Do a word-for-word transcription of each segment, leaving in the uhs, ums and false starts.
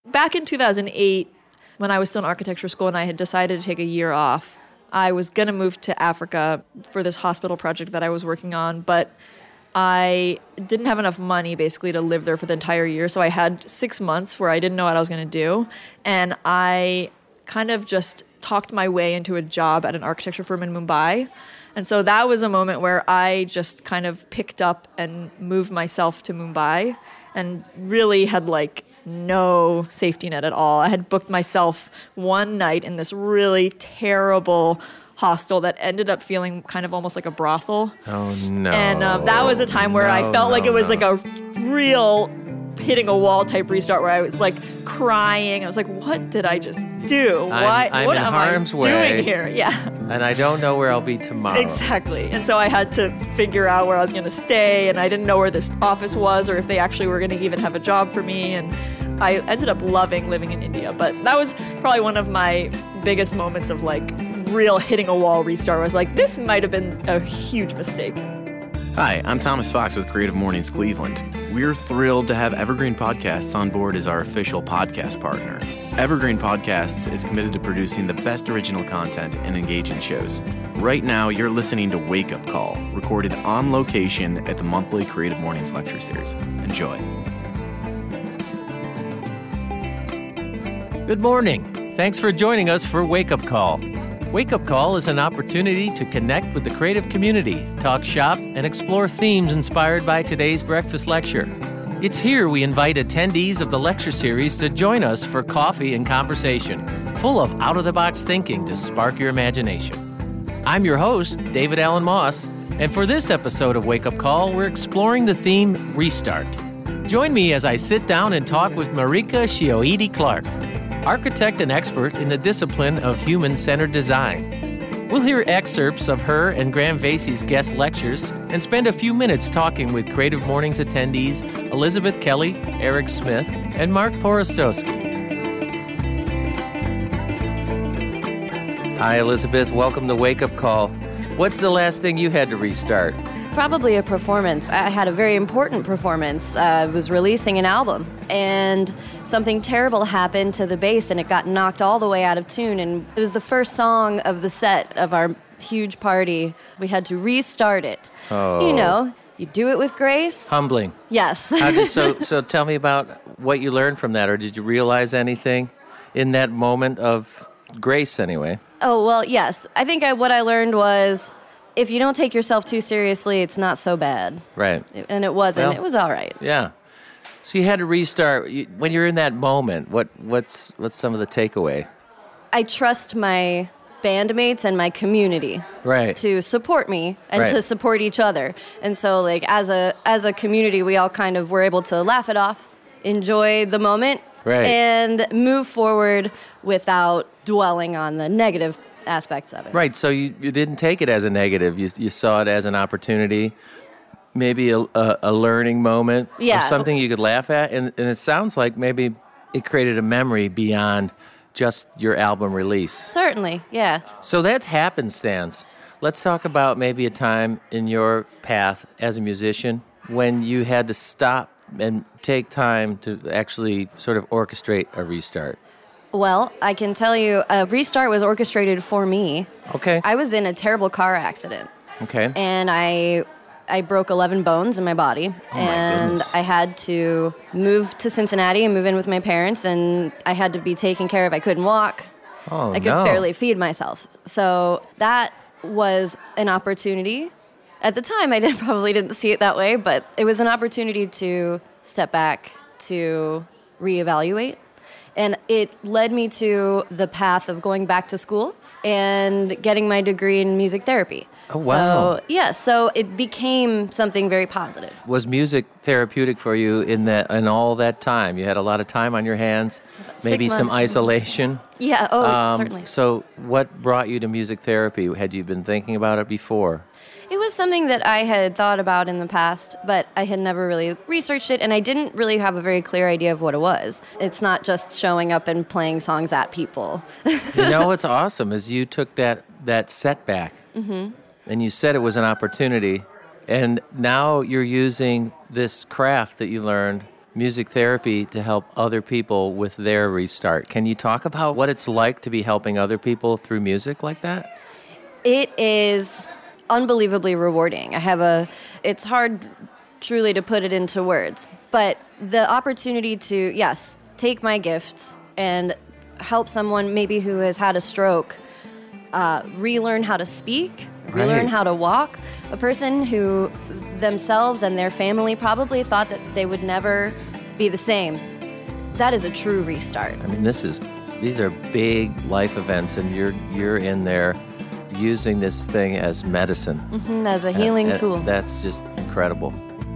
Back in two thousand eight, when I was still in architecture school and I had decided to take a year off, I was going to move to Africa for this hospital project that I was working on, but I didn't have enough money basically to live there for the entire year. So I had six months where I didn't know what I was going to do. And I kind of just talked my way into a job at an architecture firm in Mumbai. And so that was a moment where I just kind of picked up and moved myself to Mumbai and really had like no safety net at all. I had booked myself one night in this really terrible hostel that ended up feeling kind of almost like a brothel. Oh, no. And um, that was a time where no, I felt no, like it was no. like a real hitting a wall type restart where I was like crying. I was like, what did I just do? I'm, Why? I'm what in am harm's I way, doing here? Yeah. And I don't know where I'll be tomorrow. Exactly. And so I had to figure out where I was going to stay, and I didn't know where this office was or if they actually were going to even have a job for me. And I ended up loving living in India. But that was probably one of my biggest moments of like real hitting a wall restart. I was like, this might have been a huge mistake. Hi, I'm Thomas Fox with Creative Mornings Cleveland. We're thrilled to have Evergreen Podcasts on board as our official podcast partner. Evergreen Podcasts is committed to producing the best original content and engaging shows. Right now, you're listening to Wake Up Call, recorded on location at the monthly Creative Mornings Lecture Series. Enjoy. Good morning. Thanks for joining us for Wake Up Call. Wake Up Call is an opportunity to connect with the creative community, talk shop, and explore themes inspired by today's breakfast lecture. It's here we invite attendees of the lecture series to join us for coffee and conversation, full of out-of-the-box thinking to spark your imagination. I'm your host, David Allen Moss, and for this episode of Wake Up Call, we're exploring the theme Restart. Join me as I sit down and talk with Marika Shioidi-Clark, architect and expert in the discipline of human-centered design. We'll hear excerpts of her and Graham Vasey's guest lectures and spend a few minutes talking with Creative Mornings attendees Elizabeth Kelly, Eric Smith, and Mark Porostowski. Hi, Elizabeth. Welcome to Wake Up Call. What's the last thing you had to restart? Probably a performance. I had a very important performance. Uh, I was releasing an album, and something terrible happened to the bass, and it got knocked all the way out of tune. And it was the first song of the set of our huge party. We had to restart it. Oh. You know, you do it with grace. Humbling. Yes. How did, so, so tell me about what you learned from that, or did you realize anything in that moment of grace anyway? Oh, well, yes. I think I, what I learned was, if you don't take yourself too seriously, it's not so bad. Right. And it wasn't. Well, it was all right. Yeah. So you had to restart. You, when you're in that moment, what what's what's some of the takeaway? I trust my bandmates and my community Right. to support me and Right. to support each other. And so, like, as a as a community, we all kind of were able to laugh it off, enjoy the moment, Right. and move forward without dwelling on the negative aspects of it. Right. So you, you didn't take it as a negative. You you saw it as an opportunity, maybe a, a, a learning moment, Yeah. or something you could laugh at. And, and it sounds like maybe it created a memory beyond just your album release. Certainly, yeah. So that's happenstance. Let's talk about maybe a time in your path as a musician when you had to stop and take time to actually sort of orchestrate a restart. Well, I can tell you, a restart was orchestrated for me. Okay. I was in a terrible car accident, Okay. and I I broke eleven bones in my body, my and goodness. I had to move to Cincinnati and move in with my parents, and I had to be taken care of. I couldn't walk. Oh, I could no. barely feed myself. So that was an opportunity. At the time, I didn't, probably didn't see it that way, but it was an opportunity to step back, to reevaluate. And it led me to the path of going back to school and getting my degree in music therapy. Oh, wow. So, yeah, so it became something very positive. Was music therapeutic for you in that in all that time? You had a lot of time on your hands, maybe some months. isolation. Yeah, oh, Um, certainly. So what brought you to music therapy? Had you been thinking about it before? It was something that I had thought about in the past, but I had never really researched it, and I didn't really have a very clear idea of what it was. It's not just showing up and playing songs at people. You know what's awesome is you took that, that setback Mm-hmm. and you said it was an opportunity, and now you're using this craft that you learned music therapy to help other people with their restart. Can you talk about what it's like to be helping other people through music like that? It is unbelievably rewarding. I have a, it's hard truly to put it into words, but the opportunity to, yes, take my gift and help someone maybe who has had a stroke uh, relearn how to speak, relearn Right. how to walk, a person who themselves and their family probably thought that they would never be the same. That is a true restart. I mean, this is these are big life events, and you're you're in there using this thing as medicine. Mhm, as a healing Uh, uh, tool. That's just incredible.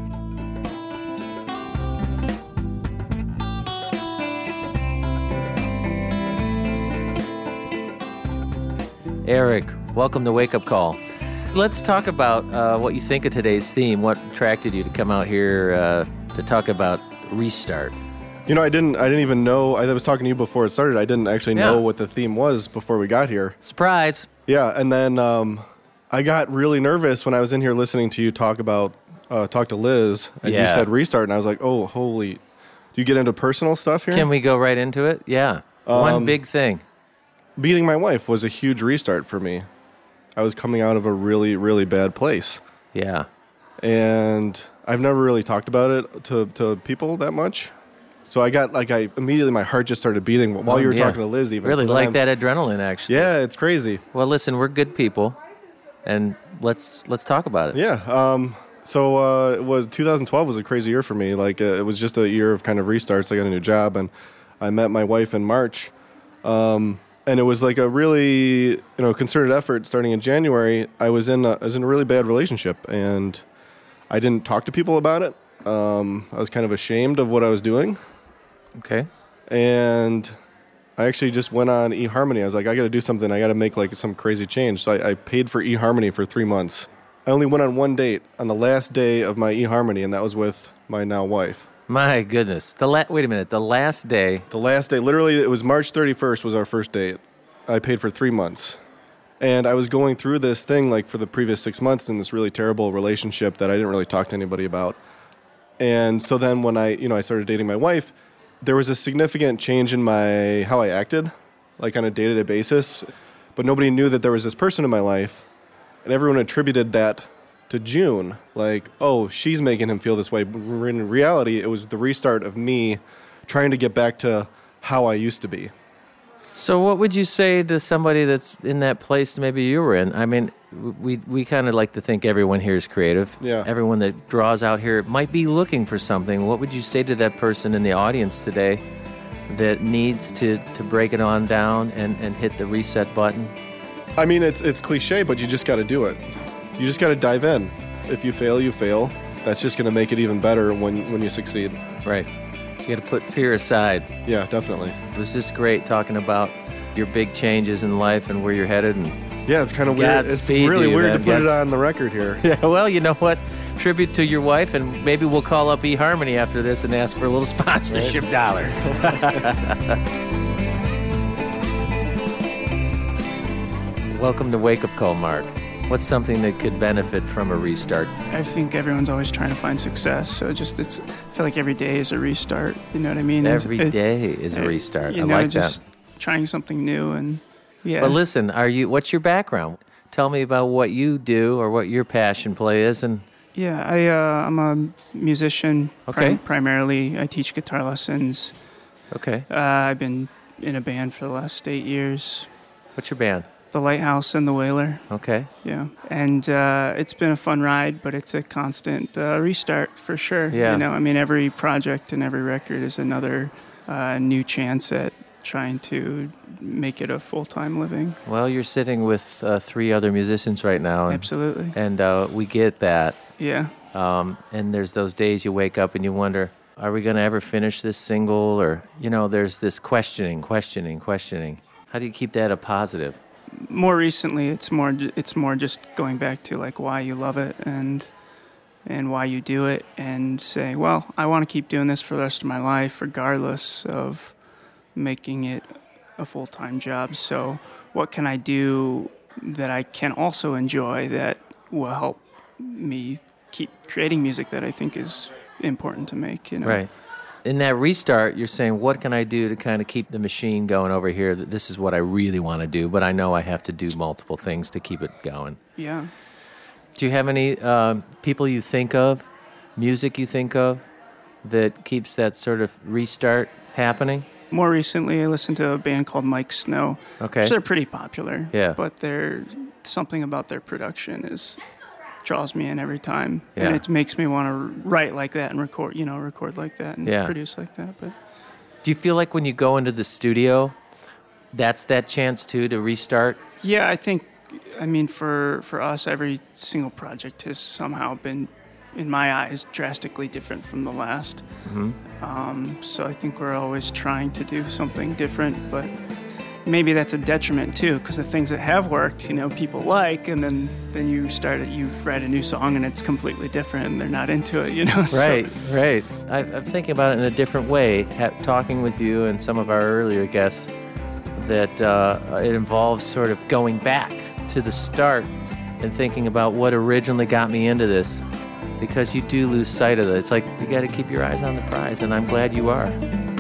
Eric, welcome to Wake Up Call. Let's talk about uh, what you think of today's theme. What attracted you to come out here uh, to talk about restart? You know, I didn't. I didn't even know. I was talking to you before it started. I didn't actually Yeah. know what the theme was before we got here. Surprise! Yeah, and then um, I got really nervous when I was in here listening to you talk about uh, talk to Liz, and you Yeah. said restart, and I was like, oh, holy! Do you get into personal stuff here? Can we go right into it? Yeah. One Um, big thing. Beating my wife was a huge restart for me. I was coming out of a really, really bad place, Yeah. and I've never really talked about it to to people that much. So I got like I immediately my heart just started beating while you were Oh, Yeah. talking to Liz. Even Really So then like I'm- that adrenaline, actually. Yeah, it's crazy. Well, listen, we're good people, and let's let's talk about it. Yeah. Um, so uh, it was two thousand twelve was a crazy year for me. Like uh, it was just a year of kind of restarts. I got a new job, and I met my wife in March. Um, and it was like a really you know concerted effort starting in January. I was in a, I was in a really bad relationship, and I didn't talk to people about it. Um, I was kind of ashamed of what I was doing, Okay. and I actually just went on eHarmony. I was like, I got to do something. I got to make like some crazy change. So I, I paid for eHarmony for three months. I only went on one date on the last day of my eHarmony, and that was with my now wife. My goodness. The la- wait a minute. The last day. The last day, literally, it was March thirty-first was our first date. I paid for three months. And I was going through this thing like for the previous six months in this really terrible relationship that I didn't really talk to anybody about. And so then when I, you know, I started dating my wife, there was a significant change in my how I acted, like on a day-to-day basis. But nobody knew that there was this person in my life, and everyone attributed that to June. Like, oh, she's making him feel this way. But in reality, it was the restart of me trying to get back to how I used to be. So, what would you say to somebody that's in that place maybe you were in? I mean, we we kind of like to think everyone here is creative. Yeah. Everyone that draws out here might be looking for something. What would you say to that person in the audience today that needs to, to break it on down and, and hit the reset button? I mean, it's it's cliche, but you just got to do it. You just got to dive in. If you fail, you fail. That's just going to make it even better when, when you succeed. Right. So you got to put fear aside. Yeah, definitely. It was just great talking about your big changes in life and where you're headed. And Yeah, it's kind of weird. It's Godspeed really to you, weird man. to put it Gods- on the record here. yeah, well, you know what? Tribute to your wife, and maybe we'll call up eHarmony after this and ask for a little sponsorship dollar. Welcome to Wake Up Call, Mark. What's something that could benefit from a restart? I think everyone's always trying to find success, so just it's. I feel like every day is a restart. You know what I mean? It's- Every it- day is a it- restart. You I know, like just that. trying something new and yeah. But listen, are you? What's your background? Tell me about what you do or what your passion play is, and Yeah, I uh, I'm a musician. Okay. primarily, I teach guitar lessons. okay, Uh, I've been in a band for the last eight years. what's your band? The Lighthouse and the Whaler. Okay, Yeah, and uh, it's been a fun ride, but it's a constant uh, restart for sure. Yeah. You know, I mean, every project and every record is another uh, new chance at trying to make it a full-time living. well, you're sitting with uh, three other musicians right now, and, Absolutely. and uh, we get that. Yeah. Um, and there's those days you wake up and you wonder, are we going to ever finish this single? Or, you know, there's this questioning, questioning, questioning. How do you keep that a positive? More recently, it's more ju- it's more just going back to like why you love it and and why you do it, and say, well, I want to keep doing this for the rest of my life, regardless of making it a full-time job. So what can I do that I can also enjoy that will help me keep creating music that I think is important to make, you know? Right. In that restart, you're saying, what can I do to kind of keep the machine going over here? That this is what I really want to do, but I know I have to do multiple things to keep it going. Yeah. Do you have any um, people you think of, music you think of, that keeps that sort of restart happening? More recently, I listened to a band called Mike Snow. Okay. Which they're pretty popular. Yeah. But they're, something about their production is draws me in every time. Yeah. And it makes me want to write like that and record, you know, record like that and Yeah. produce like that. But Do you feel like when you go into the studio, that's that chance too to restart? yeah, I think, I mean, for, for us, every single project has somehow been, in my eyes, drastically different from the last. Mm-hmm. Um, so I think we're always trying to do something different, but maybe that's a detriment too, because the things that have worked, you know, people like, and then, then you start it, you write a new song and it's completely different and they're not into it, you know? So, Right, right. I, I'm thinking about it in a different way, ha- talking with you and some of our earlier guests, that uh, it involves sort of going back to the start and thinking about what originally got me into this, because you do lose sight of it. It's like you got to keep your eyes on the prize, and I'm glad you are.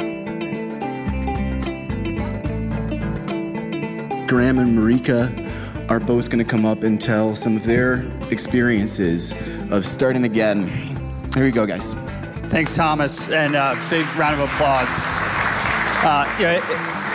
Graham and Marika are both going to come up and tell some of their experiences of starting again. Here you go, guys. Thanks, Thomas, and a uh, big round of applause. Uh, you know,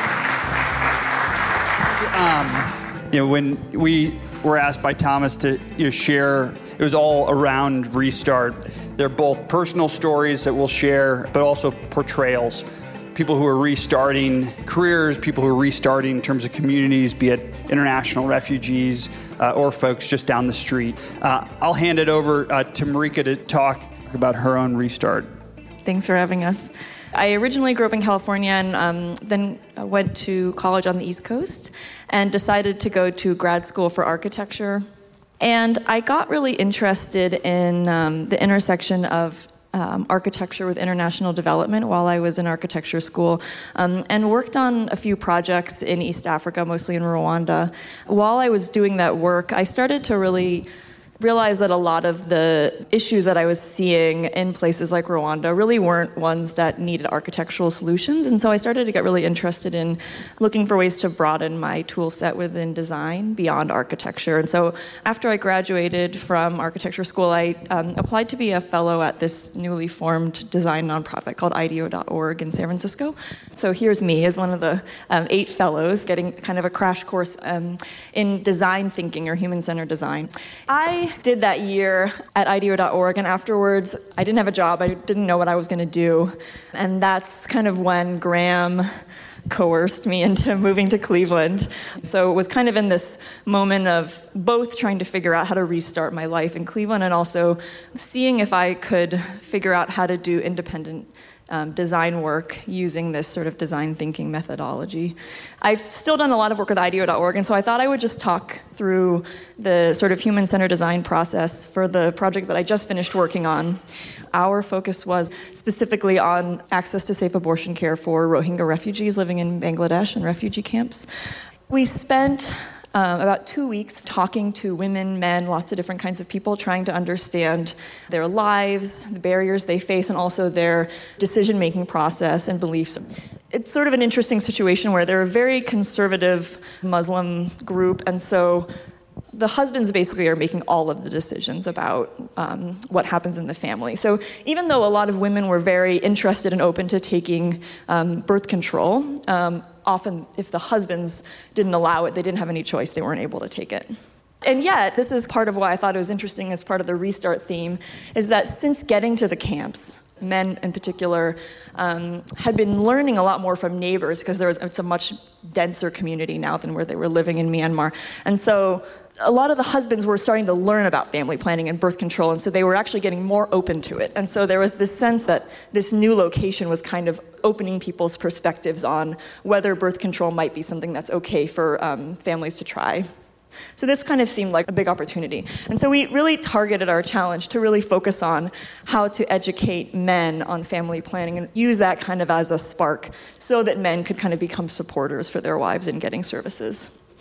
um, you know, when we were asked by Thomas to you know, share, it was all around Restart. They're both personal stories that we'll share, but also portrayals. People who are restarting careers, people who are restarting in terms of communities, be it international refugees uh, or folks just down the street. Uh, I'll hand it over uh, to Marika to talk about her own restart. Thanks for having us. I originally grew up in California and um, then went to college on the East Coast and decided to go to grad school for architecture. And I got really interested in um, the intersection of Um, architecture with international development while I was in architecture school, um, and worked on a few projects in East Africa, mostly in Rwanda. While I was doing that work, I started to really realize that a lot of the issues that I was seeing in places like Rwanda really weren't ones that needed architectural solutions, and so I started to get really interested in looking for ways to broaden my tool set within design beyond architecture. And so after I graduated from architecture school, I um, applied to be a fellow at this newly formed design nonprofit called I D E O dot org in San Francisco. So here's me as one of the um, eight fellows getting kind of a crash course um, in design thinking or human-centered design. I did that year at I D E O dot org, and afterwards I didn't have a job. I didn't know what I was going to do, and that's kind of when Graham coerced me into moving to Cleveland. So it was kind of in this moment of both trying to figure out how to restart my life in Cleveland and also seeing if I could figure out how to do independent Um, design work using this sort of design thinking methodology. I've still done a lot of work with I D E O dot org, and so I thought I would just talk through the sort of human-centered design process for the project that I just finished working on. Our focus was specifically on access to safe abortion care for Rohingya refugees living in Bangladesh and refugee camps. We spent Um, about two weeks talking to women, men, lots of different kinds of people, trying to understand their lives, the barriers they face, and also their decision-making process and beliefs. It's sort of an interesting situation where they're a very conservative Muslim group, and so the husbands basically are making all of the decisions about um, what happens in the family. So even though a lot of women were very interested and open to taking um, birth control, um, often if the husbands didn't allow it, they didn't have any choice, they weren't able to take it. And yet, this is part of why I thought it was interesting as part of the Restart theme, is that since getting to the camps, men in particular, um, had been learning a lot more from neighbors because there was it's a much denser community now than where they were living in Myanmar. And so a lot of the husbands were starting to learn about family planning and birth control, and so they were actually getting more open to it. And so there was this sense that this new location was kind of opening people's perspectives on whether birth control might be something that's okay for um, families to try. So this kind of seemed like a big opportunity. And so we really targeted our challenge to really focus on how to educate men on family planning and use that kind of as a spark so that men could kind of become supporters for their wives in getting services.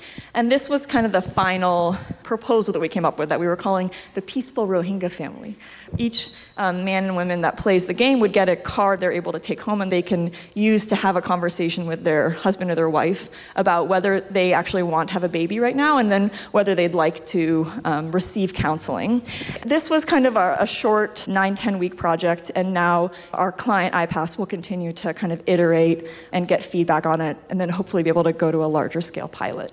And this was kind of the final proposal that we came up with that we were calling the Peaceful Rohingya Family. Each um, man and woman that plays the game would get a card they're able to take home and they can use to have a conversation with their husband or their wife about whether they actually want to have a baby right now and then whether they'd like to um, receive counseling. This was kind of a, a short nine, ten week project, and now our client, iPass, will continue to kind of iterate and get feedback on it and then hopefully be able to go to a larger scale pilot.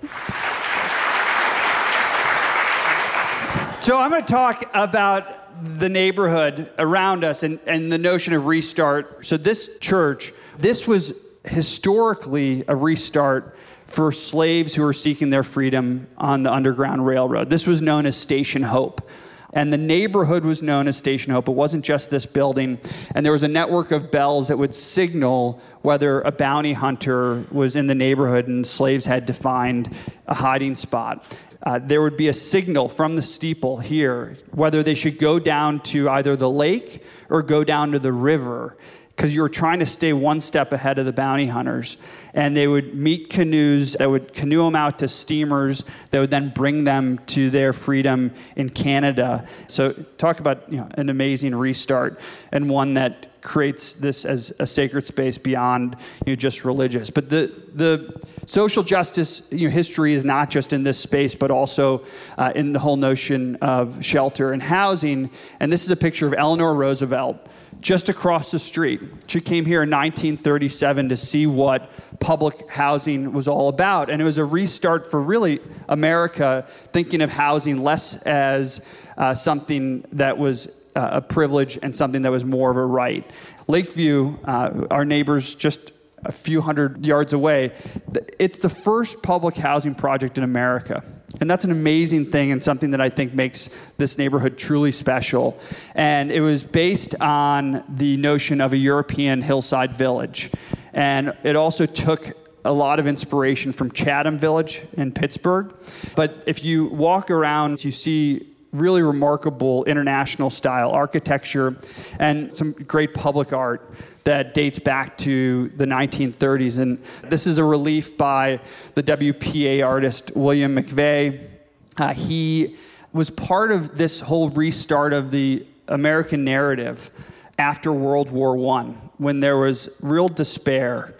So I'm going to talk about the neighborhood around us and, and the notion of restart. So this church, this was historically a restart for slaves who were seeking their freedom on the Underground Railroad. This was known as Station Hope. And the neighborhood was known as Station Hope. It wasn't just this building. And there was a network of bells that would signal whether a bounty hunter was in the neighborhood and slaves had to find a hiding spot. Uh, there would be a signal from the steeple here, whether they should go down to either the lake or go down to the river, because you were trying to stay one step ahead of the bounty hunters. And they would meet canoes that would canoe them out to steamers that would then bring them to their freedom in Canada. So talk about, you know, an amazing restart, and one that creates this as a sacred space beyond, you know, just religious. But the the social justice, you know, history is not just in this space, but also uh, in the whole notion of shelter and housing. And this is a picture of Eleanor Roosevelt just across the street. She came here in nineteen thirty-seven to see what public housing was all about. And it was a restart for really America, thinking of housing less as uh, something that was uh, a privilege and something that was more of a right. Lakeview, uh, our neighbors just a few hundred yards away, it's the first public housing project in America. And that's an amazing thing and something that I think makes this neighborhood truly special. And it was based on the notion of a European hillside village. And it also took a lot of inspiration from Chatham Village in Pittsburgh. But if you walk around, you see really remarkable international style architecture and some great public art that dates back to the nineteen thirties. And this is a relief by the W P A artist William McVeigh. Uh, he was part of this whole restart of the American narrative after World War One, when there was real despair.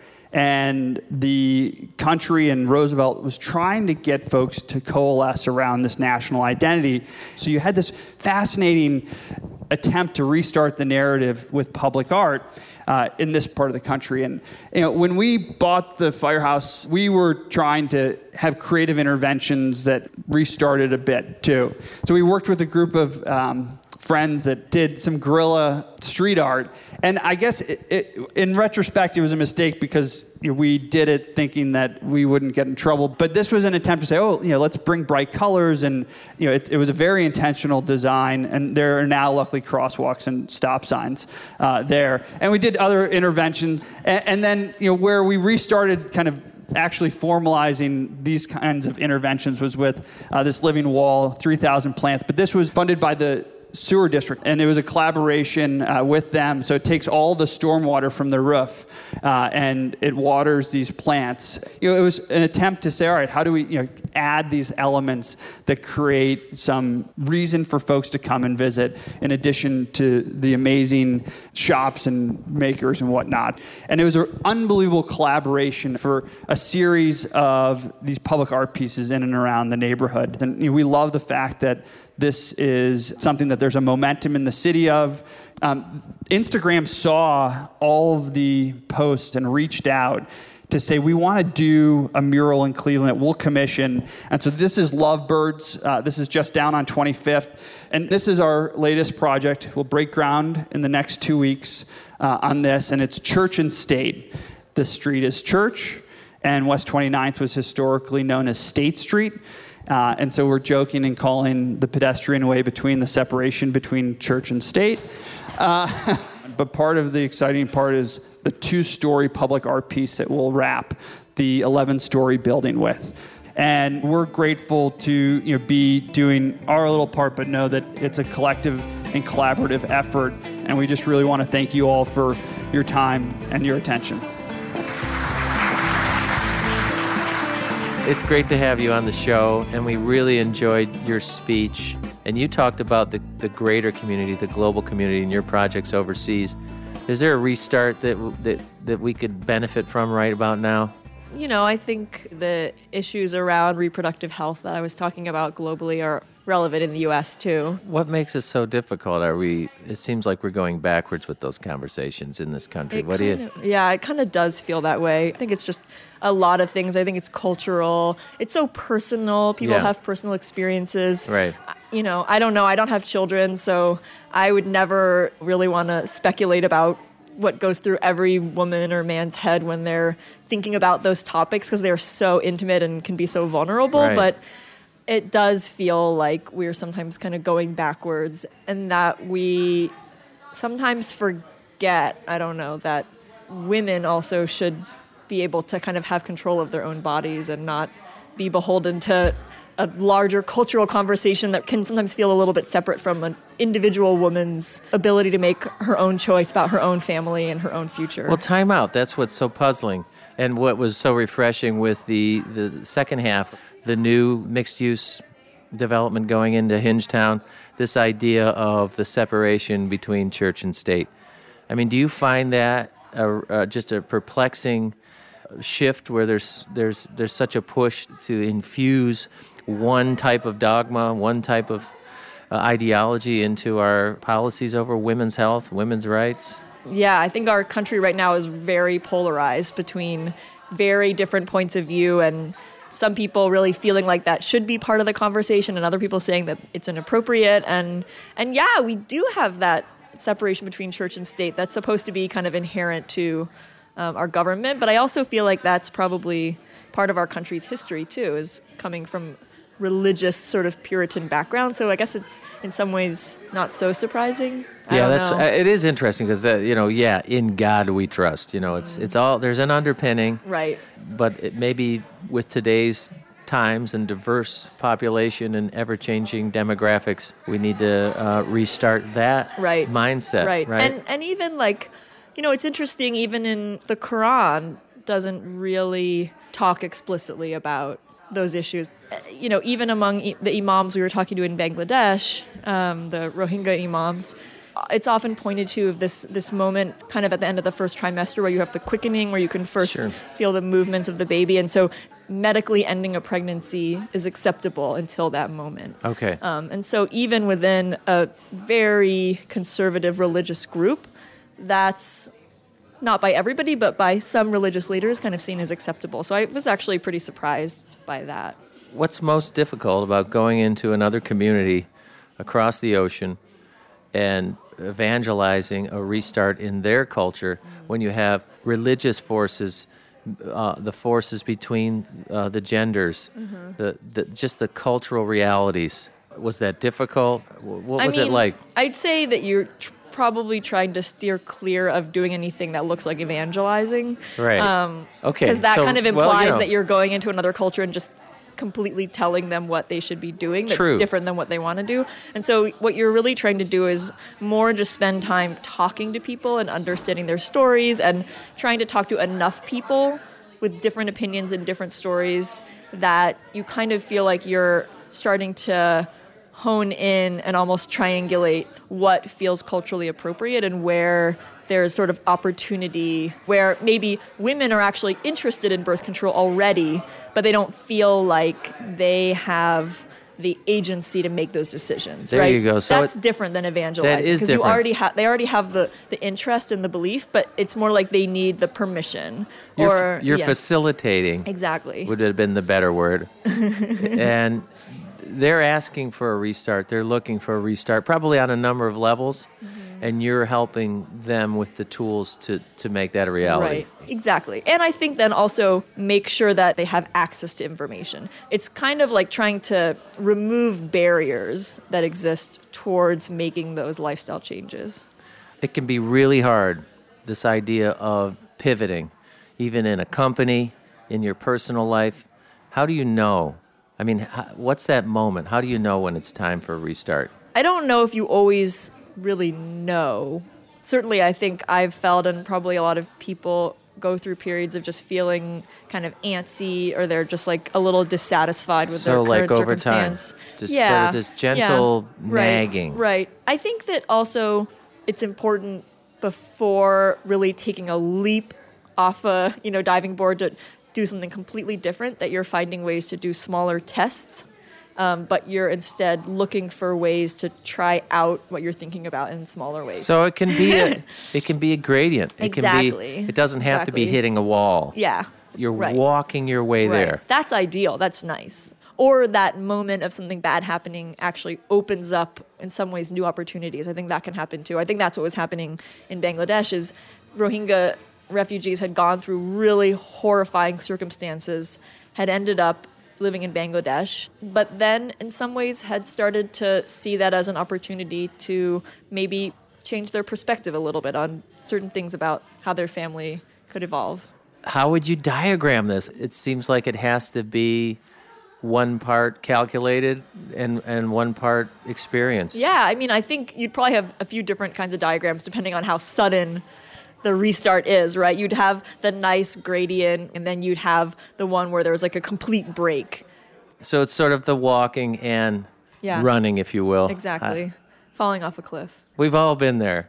And the country and Roosevelt was trying to get folks to coalesce around this national identity. So you had this fascinating attempt to restart the narrative with public art uh, in this part of the country. And you know, when we bought the firehouse, we were trying to have creative interventions that restarted a bit too. So we worked with a group of um, friends that did some guerrilla street art. And I guess it, it, in retrospect, it was a mistake because, you know, we did it thinking that we wouldn't get in trouble. But this was an attempt to say, oh, you know, let's bring bright colors. And, you know, it, it was a very intentional design. And there are now luckily crosswalks and stop signs uh, there. And we did other interventions. And, and then, you know, where we restarted kind of actually formalizing these kinds of interventions was with uh, this living wall, three thousand plants. But this was funded by the sewer district, and it was a collaboration uh, with them. So it takes all the stormwater from the roof uh, and it waters these plants. You know, it was an attempt to say, all right, how do we, you know, add these elements that create some reason for folks to come and visit, in addition to the amazing shops and makers and whatnot. And it was an unbelievable collaboration for a series of these public art pieces in and around the neighborhood. And you know, we love the fact that this is something that there's a momentum in the city of. Um, Instagram saw all of the posts and reached out to say, we want to do a mural in Cleveland that we'll commission. And so this is Lovebirds. Uh, this is just down on twenty-fifth. And this is our latest project. We'll break ground in the next two weeks uh, on this. And it's Church and State. This street is Church, and West twenty-ninth was historically known as State Street. Uh, and so we're joking and calling the pedestrian way between the separation between church and state. Uh, but part of the exciting part is the two-story public art piece that we'll wrap the eleven-story building with. And we're grateful to, you know, be doing our little part, but know that it's a collective and collaborative effort. And we just really want to thank you all for your time and your attention. It's great to have you on the show, and we really enjoyed your speech. And you talked about the, the greater community, the global community, and your projects overseas. Is there a restart that that that we could benefit from right about now? You know, I think the issues around reproductive health that I was talking about globally are relevant in the U S too. What makes it so difficult? Are we? It seems like we're going backwards with those conversations in this country. It what do you? kind of, yeah, it kind of does feel that way. I think it's just a lot of things. I think it's cultural. It's so personal. People Yeah. have personal experiences. Right. You know, I don't know. I don't have children, so I would never really want to speculate about what goes through every woman or man's head when they're thinking about those topics, because they're so intimate and can be so vulnerable. Right. But it does feel like we're sometimes kind of going backwards, and that we sometimes forget, I don't know, that women also should be able to kind of have control of their own bodies and not be beholden to a larger cultural conversation that can sometimes feel a little bit separate from an individual woman's ability to make her own choice about her own family and her own future. Well, time out. That's what's so puzzling. And what was so refreshing with the, the second half, the new mixed-use development going into Hingetown, this idea of the separation between church and state. I mean, do you find that a, uh, just a perplexing shift where there's there's there's such a push to infuse one type of dogma, one type of uh, ideology into our policies over women's health, women's rights? Yeah, I think our country right now is very polarized between very different points of view, and some people really feeling like that should be part of the conversation, and other people saying that it's inappropriate. And and yeah, we do have that separation between church and state that's supposed to be kind of inherent to um, our government. But I also feel like that's probably part of our country's history too, is coming from religious sort of Puritan background. So I guess it's in some ways not so surprising. I Yeah, don't that's know. uh, it is interesting because that you know, yeah, in God we trust. You know, it's it's all there's an underpinning, Right. but it maybe with today's times and diverse population and ever-changing demographics, we need to uh, restart that Right. mindset. Right. Right. And and even like, you know, it's interesting, even in the Quran doesn't really talk explicitly about those issues. Uh, You know, even among I- the imams we were talking to in Bangladesh, um, the Rohingya imams, uh, it's often pointed to of this this moment kind of at the end of the first trimester where you have the quickening, where you can first Sure. feel the movements of the baby. And so medically ending a pregnancy is acceptable until that moment. Okay. Um, and so even within a very conservative religious group, that's not by everybody, but by some religious leaders kind of seen as acceptable. So I was actually pretty surprised by that. What's most difficult about going into another community across the ocean and evangelizing a restart in their culture when you have religious forces, uh, the forces between uh, the genders, the, the just the cultural realities? Was that difficult? Wh- What I was mean, it like? I'd say that you're tr- probably trying to steer clear of doing anything that looks like evangelizing. Right. Um, Okay, Because that so- kind of well, implies you know. that you're going into another culture and just completely telling them what they should be doing that's True. different than what they want to do. And so what you're really trying to do is more just spend time talking to people and understanding their stories and trying to talk to enough people with different opinions and different stories that you kind of feel like you're starting to hone in and almost triangulate what feels culturally appropriate and where there's sort of opportunity where maybe women are actually interested in birth control already, but they don't feel like they have the agency to make those decisions. There right? you go. So that's it- different than evangelizing that is because you different. already have they already have the, the interest and the belief, but it's more like they need the permission You're, or f- you're yeah. facilitating. Exactly. Would have been the better word. And they're asking for a restart. They're looking for a restart, probably on a number of levels. Mm-hmm. And you're helping them with the tools to, to make that a reality. Right, exactly. And I think then also make sure that they have access to information. It's kind of like trying to remove barriers that exist towards making those lifestyle changes. It can be really hard, this idea of pivoting, even in a company, in your personal life. How do you know? I mean, how, what's that moment? How do you know when it's time for a restart? I don't know if you always really know. Certainly, I think I've felt, and probably a lot of people go through periods of just feeling kind of antsy, or they're just like a little dissatisfied with so their like current over time, circumstance. just yeah, sort of this gentle yeah. Right, nagging. Right. I think that also it's important before really taking a leap off a you know diving board to do something completely different, that you're finding ways to do smaller tests. Um, but you're instead looking for ways to try out what you're thinking about in smaller ways. So it can be a it can be a gradient. It Exactly. can be it doesn't have to be Exactly. hitting a wall. Yeah. You're right. walking your way Right. there. That's ideal. That's nice. Or that moment of something bad happening actually opens up, in some ways, new opportunities. I think that can happen too. I think that's what was happening in Bangladesh is Rohingya refugees had gone through really horrifying circumstances, had ended up living in Bangladesh, but then in some ways had started to see that as an opportunity to maybe change their perspective a little bit on certain things about how their family could evolve. How would you diagram this? It seems like it has to be one part calculated and, and one part experience. Yeah, I mean, I think you'd probably have a few different kinds of diagrams depending on how sudden the restart is, right? You'd have the nice gradient, and then you'd have the one where there was like a complete break. So it's sort of the walking and Yeah. running, if you will. Exactly. Uh, Falling off a cliff. we've all been there.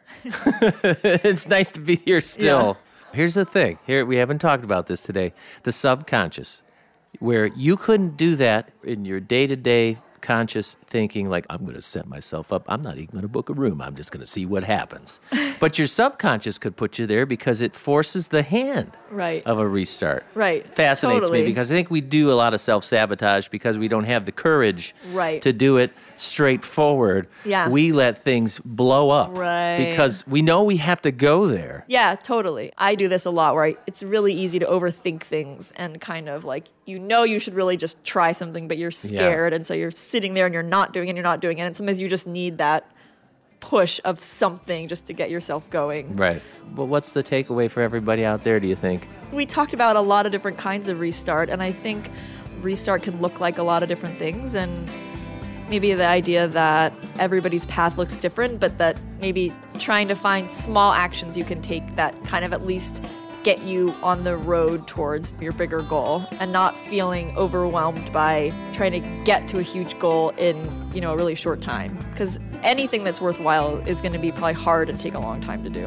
It's nice to be here still. Here's the thing. Here, we haven't talked about this today. The subconscious, where you couldn't do that in your day-to-day conscious thinking, like, I'm going to set myself up. I'm not even going to book a room. I'm just going to see what happens. But your subconscious could put you there because it forces the hand Right. of a restart. Right. Fascinates Totally. me because I think we do a lot of self-sabotage because we don't have the courage Right. to do it straightforward. Yeah. We let things blow up Right. because we know we have to go there. Yeah, totally. I do this a lot where I, it's really easy to overthink things and kind of like, you know, you should really just try something, but you're scared. And so you're sitting there and you're not doing it and you're not doing it. And sometimes you just need that push of something just to get yourself going. Right. But what's the takeaway for everybody out there, do you think? We talked about a lot of different kinds of restart, and I think restart can look like a lot of different things. And maybe the idea that everybody's path looks different, but that maybe trying to find small actions you can take that kind of at least get you on the road towards your bigger goal, and not feeling overwhelmed by trying to get to a huge goal in, you know, a really short time. Because anything that's worthwhile is going to be probably hard and take a long time to do.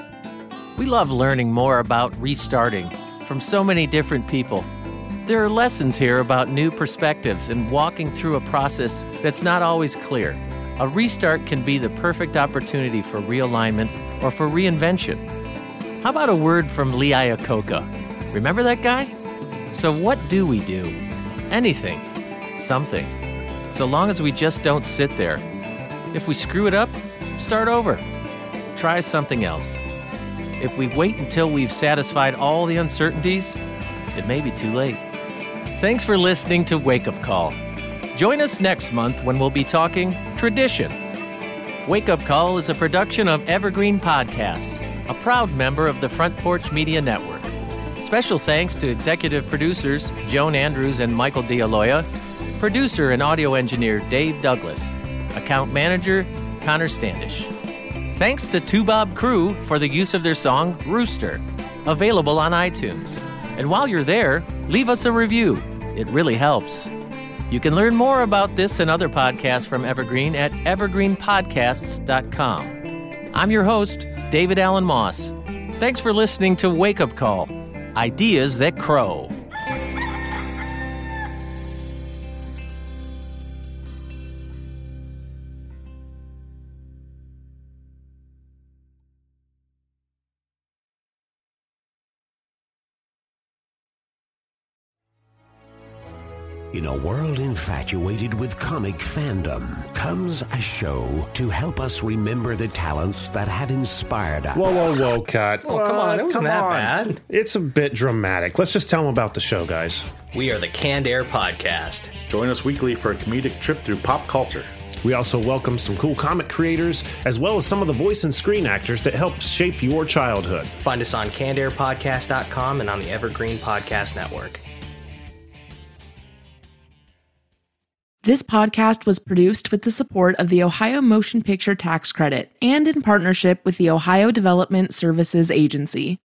We love learning more about restarting from so many different people. There are lessons here about new perspectives and walking through a process that's not always clear. A restart can be the perfect opportunity for realignment or for reinvention. How about a word from Lee Iacocca? Remember that guy? So what do we do? Anything. Something. So long as we just don't sit there. If we screw it up, start over. Try something else. If we wait until we've satisfied all the uncertainties, it may be too late. Thanks for listening to Wake Up Call. Join us next month when we'll be talking tradition. Wake Up Call is a production of Evergreen Podcasts, a proud member of the Front Porch Media Network. Special thanks to executive producers Joan Andrews and Michael D'Aloia, producer and audio engineer Dave Douglas, account manager Connor Standish. Thanks to Two Bob Crew for the use of their song Rooster, available on iTunes. And while you're there, leave us a review. It really helps. You can learn more about this and other podcasts from Evergreen at evergreen podcasts dot com. I'm your host, David Allen Moss. Thanks for listening to Wake Up Call, Ideas That Crow. In a world infatuated with comic fandom comes a show to help us remember the talents that have inspired us. Whoa, whoa, whoa, cut. Oh, come on. It wasn't Come that on. bad. It's a bit dramatic. Let's just tell them about the show, guys. We are the Canned Air Podcast. Join us weekly for a comedic trip through pop culture. We also welcome some cool comic creators, as well as some of the voice and screen actors that helped shape your childhood. Find us on canned air podcast dot com and on the Evergreen Podcast Network. This podcast was produced with the support of the Ohio Motion Picture Tax Credit and in partnership with the Ohio Development Services Agency.